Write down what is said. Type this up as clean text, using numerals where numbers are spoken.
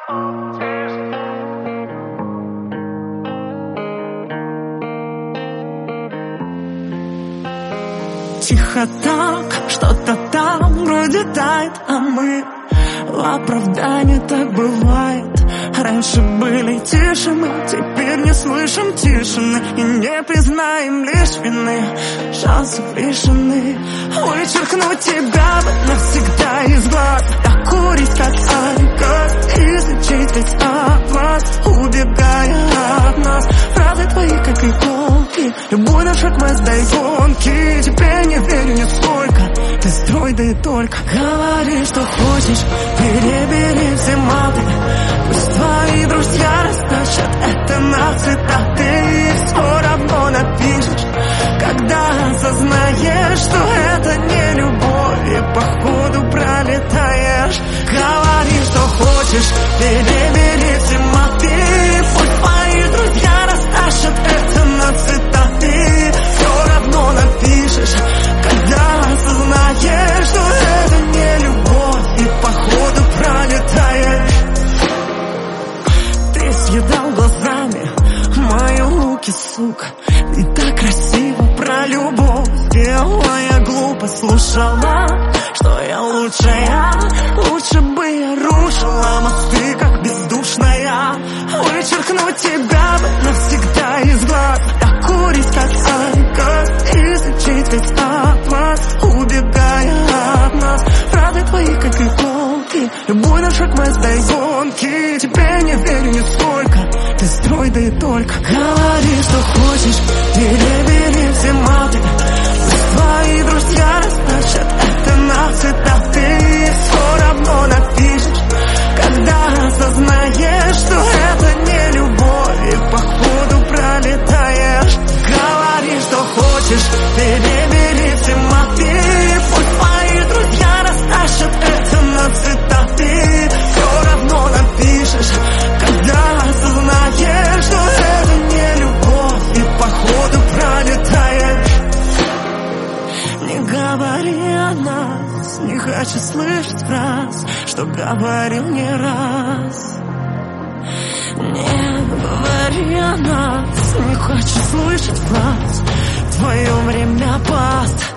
Тихо так, что-то там вроде тает, а мы в оправдании, так бывает. Раньше были тише мы, теперь не слышим тишины и не признаем лишь вины. Шансов лишены. Вычеркнуть тебя бы навсегда из глаз, докурить как алкоголь, изучить весь атлас, убегая от нас. Фразы твои как иголки, любой наш шаг мы сдай гонки. Тебе не верю нисколько, ты строй, да и только. Говори, что хочешь, перебери все маты. Пусть твои друзья растащат это на цитаты, и все равно напишешь, когда осознаешь, что это не любовь, и походу пролетаешь. Говори, что хочешь, перебери все маты. Пусть твои друзья растащат это на цитаты, все равно напишешь, когда осознаешь, что это не любовь, и походу пролетаешь. Ты съедал глазами мои руки, сука, и так красиво про любовь сделала. Я глупо слушала, что я лучшая. Лучше бы я рушила мосты, как бездушная. Вычеркнуть тебя бы навсегда из глаз, докурить как алкоголь, изучить весь атлас, убегая от нас. Фразы твои как иголки, любой наш шаг мы сдай гонки. Тебе не верю нисколько, ты строй, да и только. Говори, что хочешь, перебери все маты. Пусть твои друзья растащат это на цитаты, все равно напишешь, когда осознаешь, что это не любовь, и походу пролетаешь. Говори, что хочешь, перебери все маты. Пусть твои друзья растащат это на цитаты, все равно напишешь, когда осознаешь, что это не любовь, и походу пролетаешь. Не говори о нас, не хочу слышать фраз, что говорил не раз. Не говори о нас, не хочу слышать фраз, твое время паст.